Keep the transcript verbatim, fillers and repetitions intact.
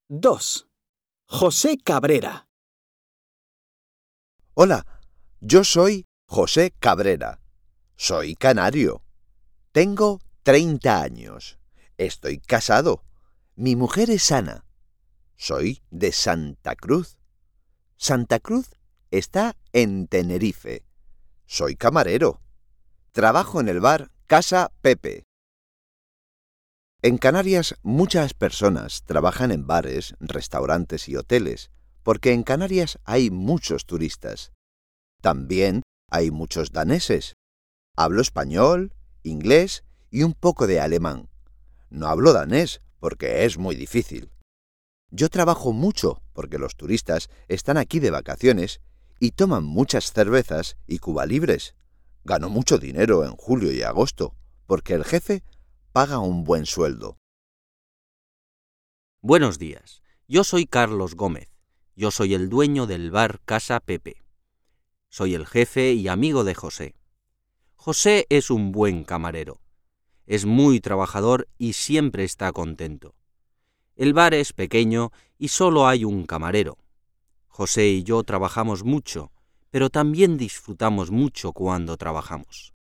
dos. José Cabrera. Hola, yo soy José Cabrera. Soy canario. Tengo treinta años. Estoy casado. Mi mujer es Ana. Soy de Santa Cruz. Santa Cruz está en Tenerife. Soy camarero. Trabajo en el bar Casa Pepe. En Canarias muchas personas trabajan en bares, restaurantes y hoteles, porque en Canarias hay muchos turistas. También hay muchos daneses. Hablo español, inglés y un poco de alemán. No hablo danés porque es muy difícil. Yo trabajo mucho porque los turistas están aquí de vacaciones y toman muchas cervezas y Cuba libres. Gano mucho dinero en julio y agosto porque el jefe paga un buen sueldo. Buenos días, yo soy Carlos Gómez. Yo soy el dueño del bar Casa Pepe. Soy el jefe y amigo de José. José es un buen camarero. Es muy trabajador y siempre está contento. El bar es pequeño y solo hay un camarero. José y yo trabajamos mucho, pero también disfrutamos mucho cuando trabajamos.